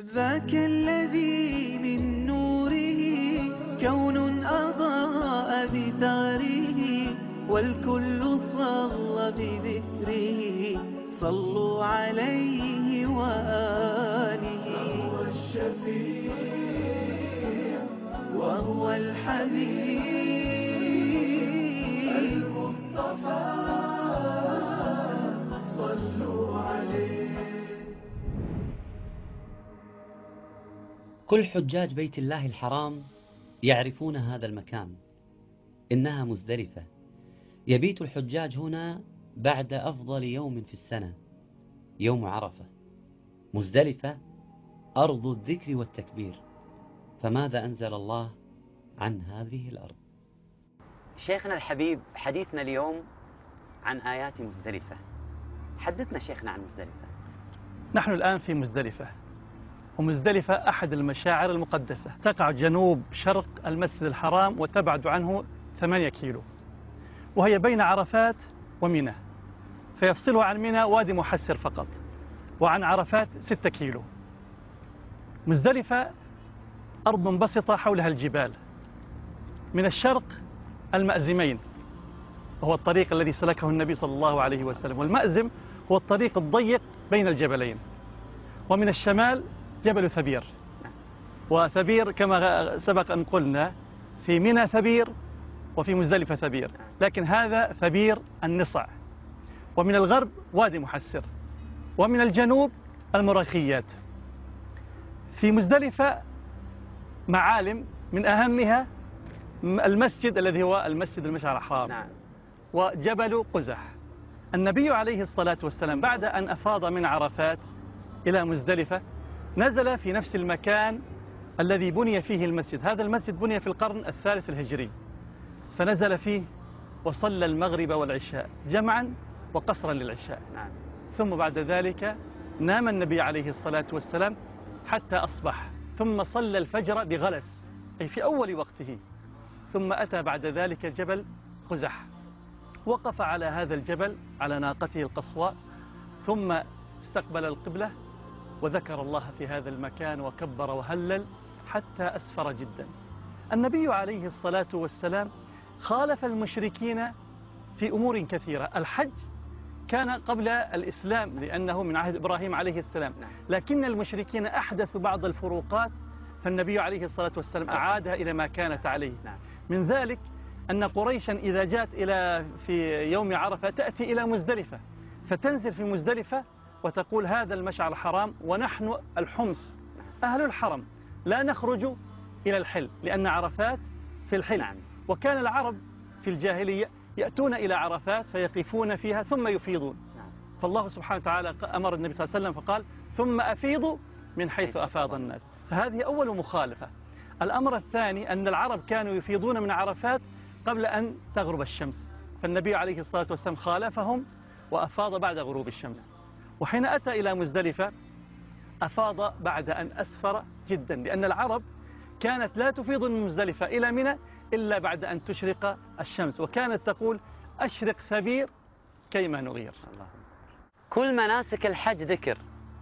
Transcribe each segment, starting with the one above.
ذاك الذي من نوره كون أضاء بثاره، والكل صلى بذكره، صلوا عليه وآله. هو الشفيع وهو الحبيب المصطفى، صلوا عليه. كل حجاج بيت الله الحرام يعرفون هذا المكان، إنها مزدلفة. يبيت الحجاج هنا بعد أفضل يوم في السنة، يوم عرفة. مزدلفة أرض الذكر والتكبير، فماذا أنزل الله عن هذه الأرض؟ شيخنا الحبيب، حديثنا اليوم عن آيات مزدلفة. حدثنا شيخنا عن مزدلفة. نحن الآن في مزدلفة، ومزدلفة أحد المشاعر المقدسة، تقع جنوب شرق المسجد الحرام وتبعد عنه 8 كيلو، وهي بين عرفات ومنى، فيفصلها عن منى وادي محسر فقط، وعن عرفات 6 كيلو. مزدلفة أرض منبسطة حولها الجبال، من الشرق المأزمين، وهو الطريق الذي سلكه النبي صلى الله عليه وسلم، والمأزم هو الطريق الضيق بين الجبلين. ومن الشمال جبل ثبير، وثبير كما سبق أن قلنا في منى ثبير وفي مزدلفة ثبير، لكن هذا ثبير النصع. ومن الغرب وادي محسر، ومن الجنوب المراخيات. في مزدلفة معالم من أهمها المسجد الذي هو المسجد المشعر الحرام، وجبل قزح. النبي عليه الصلاة والسلام بعد أن أفاض من عرفات إلى مزدلفة نزل في نفس المكان الذي بني فيه المسجد. هذا المسجد بني في القرن الثالث الهجري، فنزل فيه وصلى المغرب والعشاء جمعا وقصرا للعشاء. ثم بعد ذلك نام النبي عليه الصلاة والسلام حتى أصبح، ثم صلى الفجر بغلس أي في أول وقته، ثم أتى بعد ذلك جبل قزح، وقف على هذا الجبل على ناقته القصواء، ثم استقبل القبلة وذكر الله في هذا المكان وكبر وهلل حتى أسفر جدا. النبي عليه الصلاة والسلام خالف المشركين في أمور كثيرة. الحج كان قبل الإسلام لأنه من عهد إبراهيم عليه السلام، لكن المشركين أحدثوا بعض الفروقات، فالنبي عليه الصلاة والسلام أعادها إلى ما كانت عليه. من ذلك أن قريشا إذا جاءت في يوم عرفة تأتي إلى مزدلفة، فتنزل في مزدلفة وتقول هذا المشعر الحرام ونحن الحمص أهل الحرم لا نخرج إلى الحل، لأن عرفات في الحل. وكان العرب في الجاهلية يأتون إلى عرفات فيقفون فيها ثم يفيضون. فالله سبحانه وتعالى أمر النبي صلى الله عليه وسلم فقال ثم أفيضوا من حيث أفاض الناس، فهذه أول مخالفة. الأمر الثاني أن العرب كانوا يفيضون من عرفات قبل أن تغرب الشمس، فالنبي عليه الصلاة والسلام خالفهم وأفاض بعد غروب الشمس. وحين أتى إلى مزدلفة أفاض بعد أن أسفر جدا، لأن العرب كانت لا تفيض من مزدلفة إلى منى إلا بعد أن تشرق الشمس، وكانت تقول أشرق ثبير كيما نغير. كل مناسك الحج ذكر،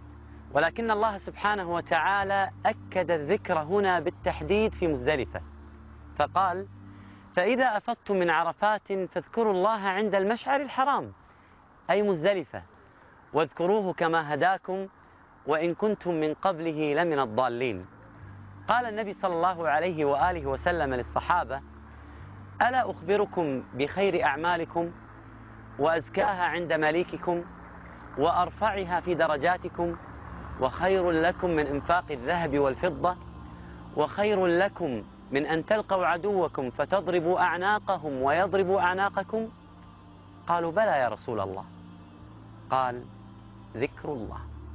ولكن الله سبحانه وتعالى أكد الذكر هنا بالتحديد في مزدلفة، فقال فإذا أفضتم من عرفات فاذكروا الله عند المشعر الحرام، أي مزدلفة، واذكروه كما هداكم وإن كنتم من قبله لمن الضالين. قال النبي صلى الله عليه وآله وسلم للصحابة ألا أخبركم بخير أعمالكم وأزكاها عند مليككم وأرفعها في درجاتكم، وخير لكم من إنفاق الذهب والفضة، وخير لكم من أن تلقوا عدوكم فتضربوا أعناقهم ويضربوا أعناقكم؟ قالوا بلى يا رسول الله. قال ذكر الله.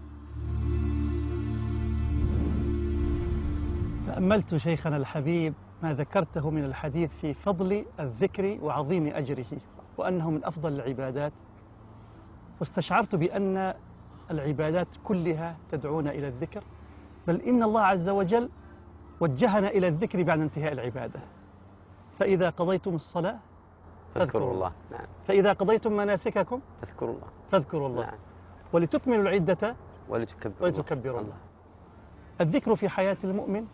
تأملت شيخنا الحبيب ما ذكرته من الحديث في فضل الذكر وعظيم أجره، وأنه من أفضل العبادات، واستشعرت بأن العبادات كلها تدعونا إلى الذكر، بل إن الله عز وجل وجهنا إلى الذكر بعد انتهاء العبادة. فإذا قضيتم الصلاة فاذكروا الله، فإذا قضيتم مناسككم فاذكروا الله، ولتكملوا العدة ولتكبروا الله. الذكر في حياة المؤمن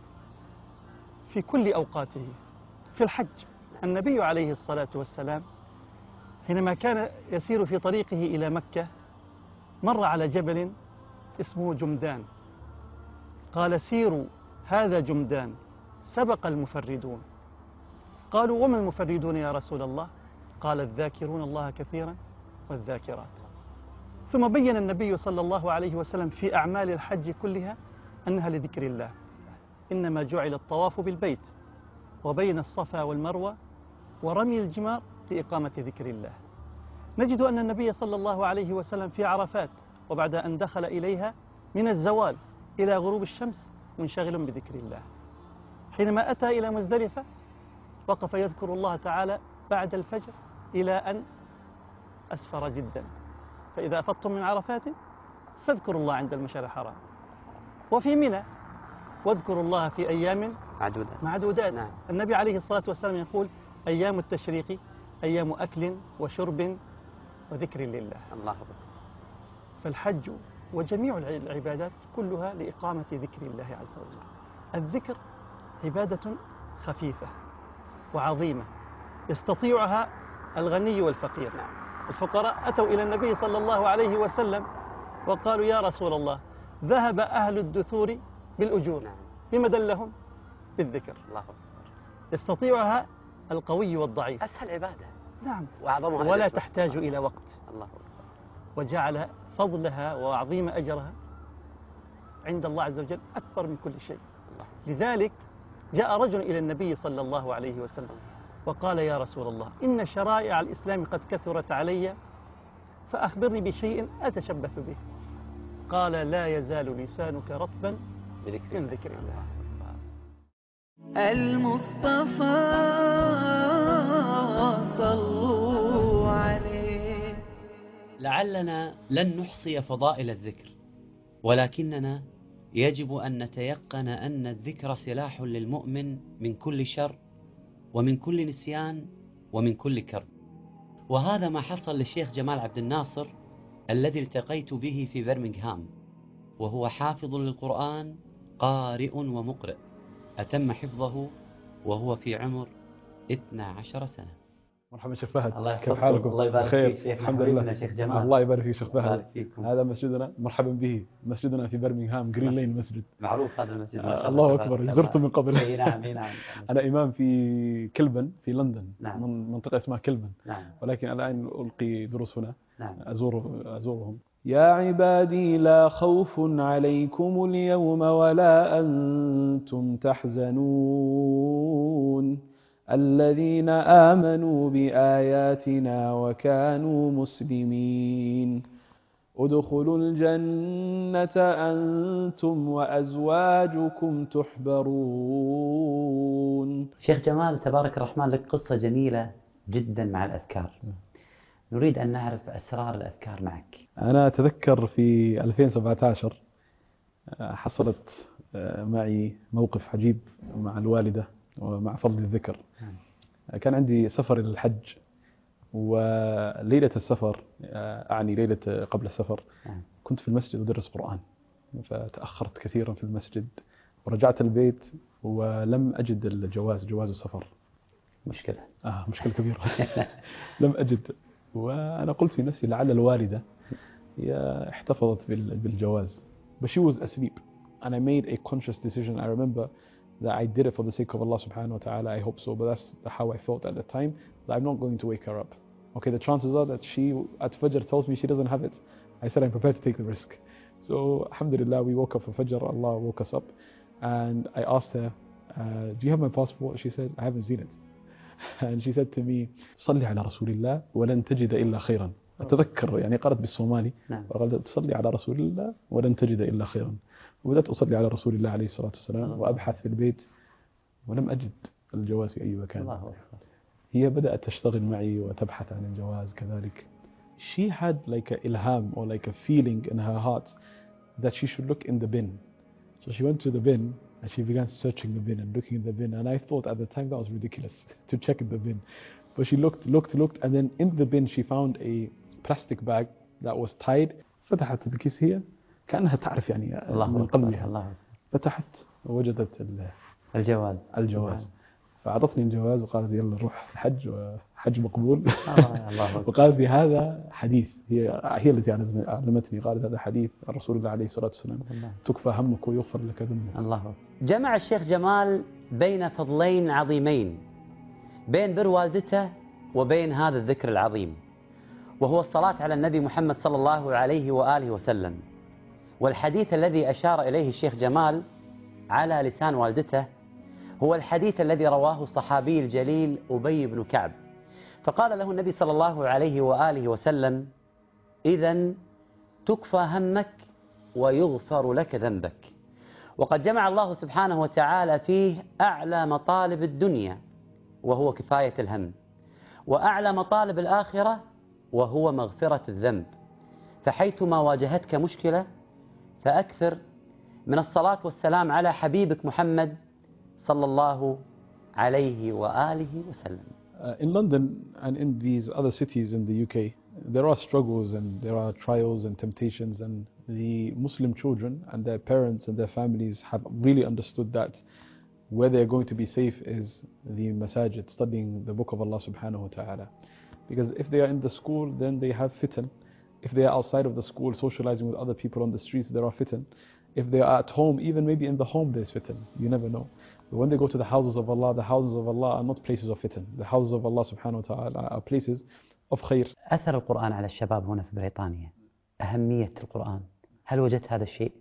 في كل أوقاته. في الحج النبي عليه الصلاة والسلام حينما كان يسير في طريقه إلى مكة مر على جبل اسمه جمدان، قال سيروا هذا جمدان سبق المفردون. قالوا وما المفردون يا رسول الله؟ قال الذاكرون الله كثيرا والذاكرات. ثم بين النبي صلى الله عليه وسلم في أعمال الحج كلها أنها لذكر الله، إنما جعل الطواف بالبيت وبين الصفا والمروة ورمي الجمار لإقامة ذكر الله. نجد أن النبي صلى الله عليه وسلم في عرفات وبعد أن دخل إليها من الزوال إلى غروب الشمس منشغل بذكر الله. حينما أتى إلى مزدلفة وقف يذكر الله تعالى بعد الفجر إلى أن أسفر جدا. فإذا أفضتم من عرفات فاذكروا الله عند المشعر الحرام، وفي منى واذكروا الله في أيام معدودات. نعم. النبي عليه الصلاة والسلام يقول أيام التشريق أيام أكل وشرب وذكر لله. الله أكبر. فالحج وجميع العبادات كلها لإقامة ذكر الله عز وجل. الذكر عبادة خفيفة وعظيمة يستطيعها الغني والفقير. الفقراء أتوا إلى النبي صلى الله عليه وسلم وقالوا يا رسول الله ذهب أهل الدثور بالأجور، بما دلهم؟ بالذكر. الله أكبر. يستطيعها القوي والضعيف. أسهل عبادة. نعم. وأعظمها ولا تحتاج إلى وقت. الله أكبر. وجعل فضلها وعظيم أجرها عند الله عز وجل أكبر من كل شيء. لذلك جاء رجل إلى النبي صلى الله عليه وسلم وقال يا رسول الله إن شرائع الإسلام قد كثرت علي فأخبرني بشيء أتشبث به. قال لا يزال لسانك رطبا من ذكر الله. المصطفى صلوا عليه. لعلنا لن نحصي فضائل الذكر، ولكننا يجب أن نتيقن أن الذكر سلاح للمؤمن من كل شر ومن كل نسيان ومن كل كرب. وهذا ما حصل للشيخ جمال عبد الناصر الذي التقيت به في برمنغهام، وهو حافظ للقرآن قارئ ومقرئ، أتم حفظه وهو في عمر 12 سنة. مرحبا شيخ فهد، الله كيف حالكم؟ الله يبارك بخير فيك الحمد لله. شيخ جمال. الله يبارك فيك شيخ فهد. فيكم. هذا مسجدنا، مرحبا به، مسجدنا في برمنغهام جرين لين مسجد معروف هذا المسجد ما شاء الله أكبر، زرته من قبل. اي نعم اي نعم. أنا إمام في كلبن في لندن. نعم. من منطقة اسمها كلبن. نعم. ولكن الآن ألقي دروس هنا. نعم. أزورهم. يا عبادي لا خوف عليكم اليوم ولا أنتم تحزنون الذين آمنوا بآياتنا وكانوا مسلمين ادخلوا الجنة أنتم وأزواجكم تحبرون. شيخ جمال تبارك الرحمن، لك قصة جميلة جدا مع الأذكار، نريد أن نعرف أسرار الأذكار معك. أنا أتذكر في 2017 حصلت معي موقف عجيب مع الوالدة ومع فضل الذكر. كان عندي سفر إلى الحج، وليلة السفر أعني ليلة قبل السفر كنت في المسجد أدرس قرآن، فتأخرت كثيرا في المسجد ورجعت البيت ولم أجد الجواز، جواز السفر. مشكلة. مشكلة كبيرة. لم أجد، وأنا قلت في نفسي لعل الوالدة هي احتفظت بالجواز. But she was asleep and I made a conscious decision. I remember that I did it for the sake of Allah subhanahu wa ta'ala. I hope so, but that's how I felt at the time, that I'm not going to wake her up. Okay, the chances are that she at Fajr tells me she doesn't have it. I said I'm prepared to take the risk. So alhamdulillah, we woke up for Fajr, Allah woke us up, and I asked her, do you have my passport? She said, I haven't seen it. And she said to me, صلي على رسول الله ولن تجد إلا خيرا. أتذكر يعني قرأت بالصومالي وقالت صلي على رسول الله ولن تجد إلا خيرا. وبدأت أصلي على رسول الله عليه الصلاة والسلام وأبحث في البيت ولم أجد الجواز في أي مكان. هي بدأت تشتغل معي وتبحث عن الجواز كذلك. She had like a ilham or like a feeling in her heart that she should look in the bin. So she went to the bin and she began searching the bin and looking in the bin, and I thought at the time that was ridiculous to check in the bin. But she looked, and then in the bin she found a plastic bag that was tied. فتحت الكيس هي كأنها تعرف يعني من قلبها. فتحت ووجدت الجواز. الجواز، فأعطتني الجواز وقالت يلا روح الحج، وحج مقبول. الله أكبر. وقالت لي هذا حديث، هي التي علمتني، قالت هذا حديث رسول الله عليه الصلاة والسلام، تكفى همك ويغفر لك ذنبك. الله أكبر. جمع الشيخ جمال بين فضلين عظيمين، بين بر والدته وبين هذا الذكر العظيم، وهو الصلاة على النبي محمد صلى الله عليه وآله وسلم. والحديث الذي أشار إليه الشيخ جمال على لسان والدته هو الحديث الذي رواه الصحابي الجليل أبي بن كعب، فقال له النبي صلى الله عليه وآله وسلم: إذن تكفى همك ويغفر لك ذنبك. وقد جمع الله سبحانه وتعالى فيه أعلى مطالب الدنيا وهو كفاية الهم، وأعلى مطالب الآخرة وهو مغفرة الذنب. فحيثما واجهتك مشكلة فأكثر من الصلاة والسلام على حبيبك محمد صلى الله عليه وآله وسلم. In London and in these other cities in the UK, there are struggles and there are trials and temptations, and the Muslim children and their parents and their families have really understood that where they are going to be safe is the masajid, studying the book of Allah subhanahu wa ta'ala. Because if they are in the school, then they have fitan. If they are outside of the school socializing with other people on the streets, there are fitan. If they are at home, even maybe in the home there's fitan. You never know. But when they go to the houses of Allah are not places of fitan. The houses of Allah subhanahu wa ta'ala are places of khair. أثر القرآن على الشباب هنا في بريطانيا، أهمية القرآن، هل وجدت هذا الشيء؟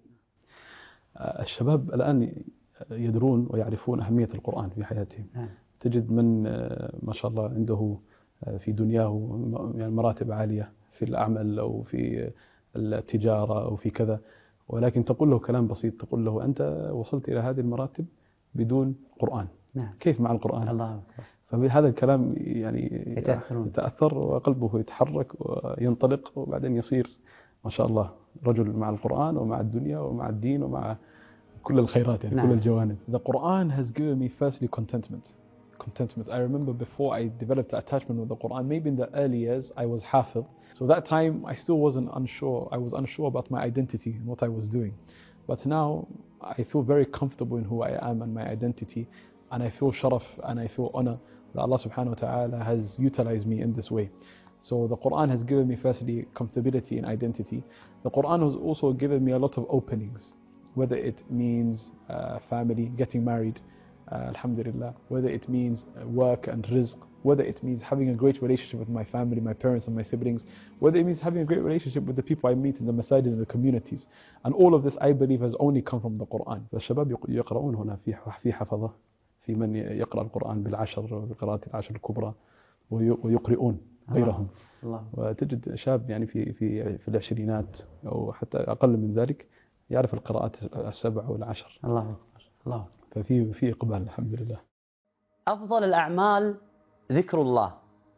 الشباب الآن يدرون ويعرفون أهمية القرآن في حياتهم. تجد من ما شاء الله عنده في دنياه يعني مراتب عالية في الأعمال أو في التجارة أو في كذا، ولكن تقول له كلام بسيط، تقول له أنت وصلت إلى هذه المراتب بدون قرآن. كيف مع القرآن؟ الله أكبر. فبهذا الكلام يعني يتأثر وقلبه يتحرك وينطلق، وبعدين يصير ما شاء الله رجل مع القرآن ومع الدنيا ومع الدين ومع كل الخيرات يعني كل الجوانب. The Quran has given me firstly contentment. I remember before I developed attachment with the Quran, maybe in the early years I was hafiz. So that time I still wasn't unsure. I was unsure about my identity and what I was doing. But now I feel very comfortable in who I am and my identity, and I feel sharaf and I feel honor that Allah subhanahu wa ta'ala has utilized me in this way. So the Quran has given me firstly comfortability in identity. The Quran has also given me a lot of openings, whether it means family, getting married, alhamdulillah, whether it means work and rizq, whether it means having a great relationship with my family, my parents and my siblings, whether it means having a great relationship with the people I meet in the masajid and the communities. And all of this I believe has only come from the Quran. فالشباب يقرؤون هنا في حفظة، في من يقرأ القرآن بالعشر بقراءة العشر الكبرى ويقرؤون غيرهم. وتجد شاب يعني في العشرينات أو حتى أقل من ذلك يعرف القراءات السبع والعشر. الله أكبر. الله. ففي إقبال الحمد لله. أفضل الأعمال ذكر الله،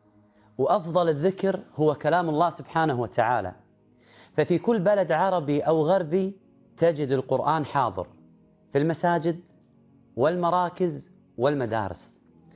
وأفضل الذكر هو كلام الله سبحانه وتعالى. ففي كل بلد عربي أو غربي تجد القرآن حاضر في المساجد والمراكز والمدارس.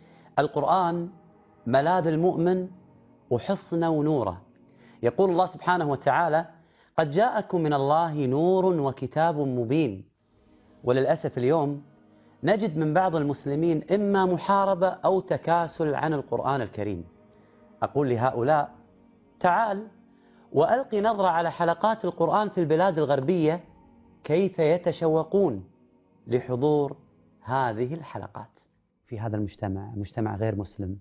القرآن ملاذ المؤمن وحصنه ونوره. يقول الله سبحانه وتعالى: قد جاءكم من الله نور وكتاب مبين. وللأسف اليوم نجد من بعض المسلمين إما محاربة أو تكاسل عن القرآن الكريم. أقول لهؤلاء: تعال وألقي نظرة على حلقات القرآن في البلاد الغربية كيف يتشوقون لحضور هذه الحلقات. في هذا المجتمع، مجتمع غير مسلم،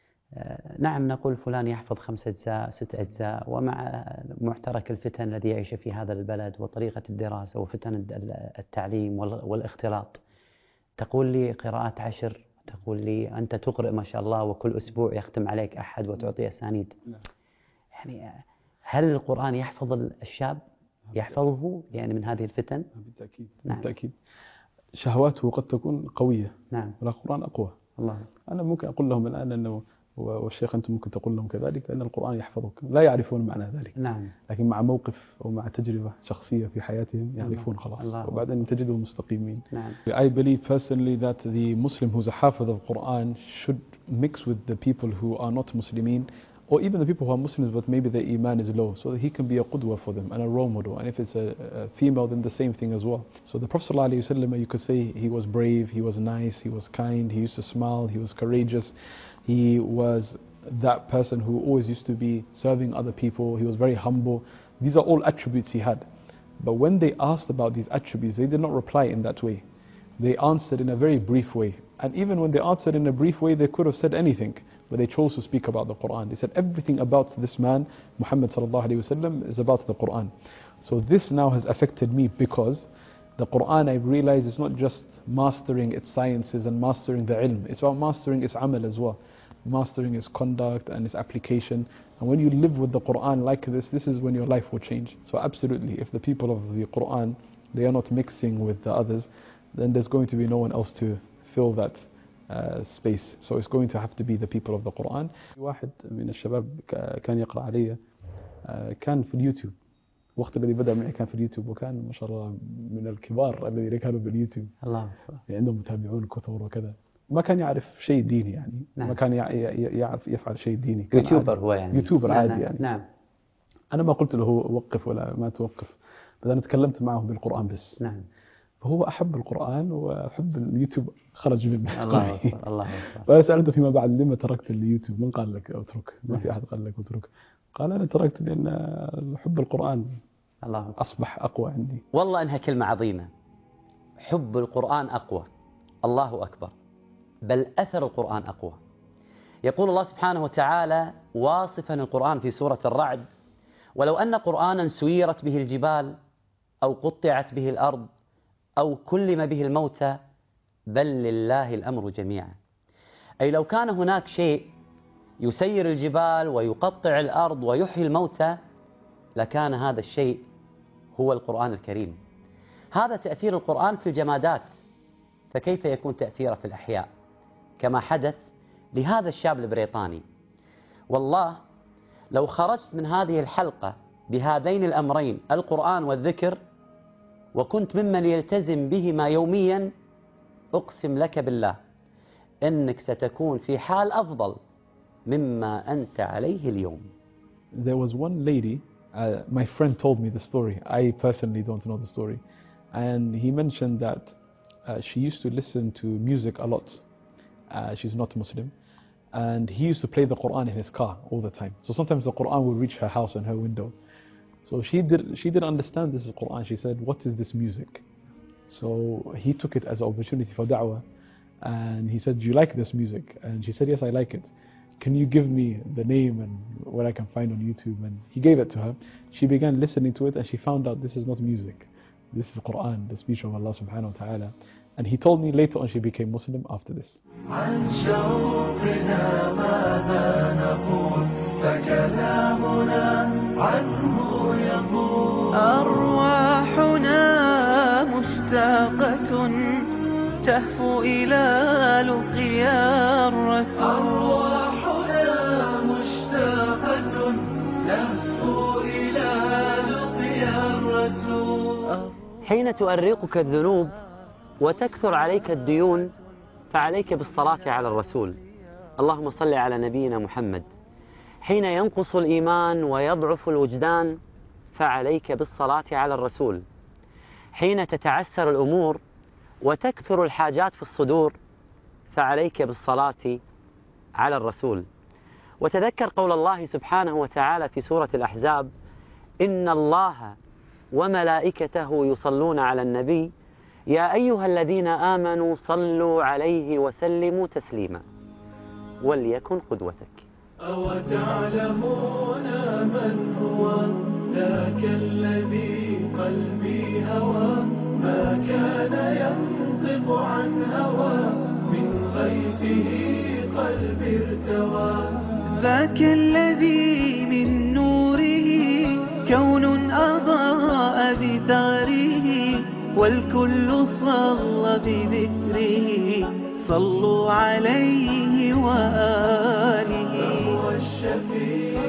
نعم نقول فلان يحفظ 5 أجزاء 6 أجزاء، ومع معترك الفتن الذي يعيش في هذا البلد وطريقة الدراسة وفتن التعليم والاختلاط، تقول لي قراءات 10، تقول لي أنت تقرأ ما شاء الله وكل أسبوع يختم عليك أحد وتعطي أسانيد. يعني هل القرآن يحفظ الشاب؟ يحفظه يعني من هذه الفتن؟ بالتأكيد. نعم. بالتأكيد. شهواته قد تكون قوية، نعم، والقرآن أقوى. الله. أنا ممكن أقول لهم الآن أنه، والشيخ أنتم ممكن تقول لهم كذلك، أن القرآن يحفظك، لا يعرفون معنى ذلك، نعم، لكن مع موقف أو مع تجربة شخصية في حياتهم يعرفون خلاص، الله. وبعدين تجدهم مستقيمين. نعم. I believe personally that the Muslim who's a hafiz of Quran should mix with the people who are not Muslimin or even the people who are Muslims but maybe their iman is low, so that he can be a qudwa for them and a role model. And if it's a female, then the same thing as well. So the Prophet ﷺ, you could say he was brave, he was nice, he was kind, he used to smile, he was courageous, he was that person who always used to be serving other people, he was very humble. These are all attributes he had. But when they asked about these attributes, they did not reply in that way. They answered in a very brief way. And even when they answered in a brief way, they could have said anything, but they chose to speak about the Quran. They said everything about this man, Muhammad sallallahu alaihi wasallam, is about the Quran. So this now has affected me, because the Quran, I realize, is not just mastering its sciences and mastering the ilm. It's about mastering its amal as well, mastering its conduct and its application. And when you live with the Quran like this is when your life will change. So absolutely, if the people of the Quran, they are not mixing with the others, then there's going to be no one else to fill that space. So it's going to have to be the people of the Quran. واحد من الشباب كان يقرأ علي كان في اليوتيوب، وقت الذي بدأ معي كان في اليوتيوب، وكان ما شاء الله من الكبار الذين كانوا باليوتيوب، الله يعني عندهم متابعون كثر وكذا. ما كان يعرف شيء ديني يعني، نعم. ما كان يعرف يفعل شيء ديني. يوتيوبر هو يعني، يوتيوبر نعم عادي نعم. يعني. نعم. أنا ما قلت له وقف ولا ما توقف، بس أنا تكلمت معه بالقرآن بس. نعم. فهو أحب القرآن وأحب اليوتيوب، خرج منه. الله أكبر الله أكبر. فسألته فيما بعد لما تركت اليوتيوب؟ من قال لك اترك؟ ما في أحد قال لك اترك. قال أنا تركت لأن حب القرآن الله أكبر. أصبح أقوى عندي. والله إنها كلمة عظيمة. حب القرآن أقوى. الله أكبر. بل أثر القرآن أقوى. يقول الله سبحانه وتعالى واصفا القرآن في سورة الرعد: ولو أن قرآنا سيرت به الجبال أو قطعت به الأرض أو كلم به الموتى بل لله الأمر جميعا. أي لو كان هناك شيء يسير الجبال ويقطع الأرض ويحيي الموتى لكان هذا الشيء هو القرآن الكريم. هذا تأثير القرآن في الجمادات، فكيف يكون تأثيره في الأحياء كما حدث لهذا الشاب البريطاني؟ والله لو خرجت من هذه الحلقة بهذين الأمرين، القرآن والذكر، وكنت ممن يلتزم بهما يوميا، أقسم لك بالله أنك ستكون في حال أفضل مما أنت عليه اليوم. There was one lady, my friend told me the story. I personally don't know the story. And he mentioned that she used to listen to music a lot. She's not Muslim. And he used to play the Quran in his car all the time. So sometimes the Quran would reach her house and her window. So she didn't understand this is Quran. She said, what is this music? So he took it as an opportunity for da'wah. And he said, do you like this music? And she said, yes, I like it. Can you give me the name and what I can find on YouTube? And he gave it to her. She began listening to it and she found out this is not music. This is Quran, the speech of Allah subhanahu wa ta'ala. And he told me later on she became Muslim after this. عن شوقنا ماذا نقول فكلامنا عنه يطول أرواحنا مشتاقة تهفو إلى لقيا الرسول أرواحنا مشتاقة تهفو إلى لقيا الرسول. حين تؤرقك الذنوب وتكثر عليك الديون فعليك بالصلاة على الرسول، اللهم صل على نبينا محمد. حين ينقص الإيمان ويضعف الوجدان فعليك بالصلاة على الرسول. حين تتعسر الأمور وتكثر الحاجات في الصدور فعليك بالصلاة على الرسول. وتذكر قول الله سبحانه وتعالى في سورة الأحزاب: إن الله وملائكته يصلون على النبي يا أيها الذين آمنوا صلوا عليه وسلموا تسليما. وليكن قدوتك. أو تعلمون من هو ذاك الذي قلبي هوى ما كان ينطق عن هوى من غيثه قلبي ارتوى ذاك الذي من نوره كون أضاء بثغره والكل صلى بذكره صلوا عليه وآله. هو الشفيع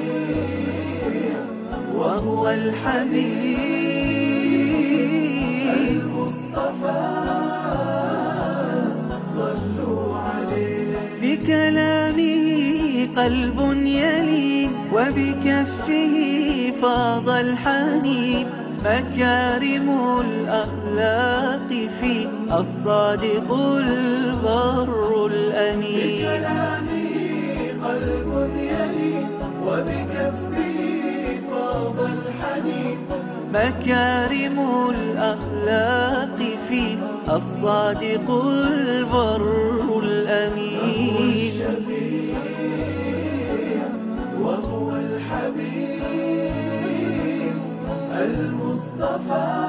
وهو الحبيب المصطفى صلوا عليه. بكلامه قلب يلين وبكفه فاض الحنين مكارم الأخلاق فيه الصادق البر الأمين بكلامه قلب يلين وبكفه فاض الحنين مكارم الأخلاق فيه الصادق البر الأمين وهو الحبيب المصطفى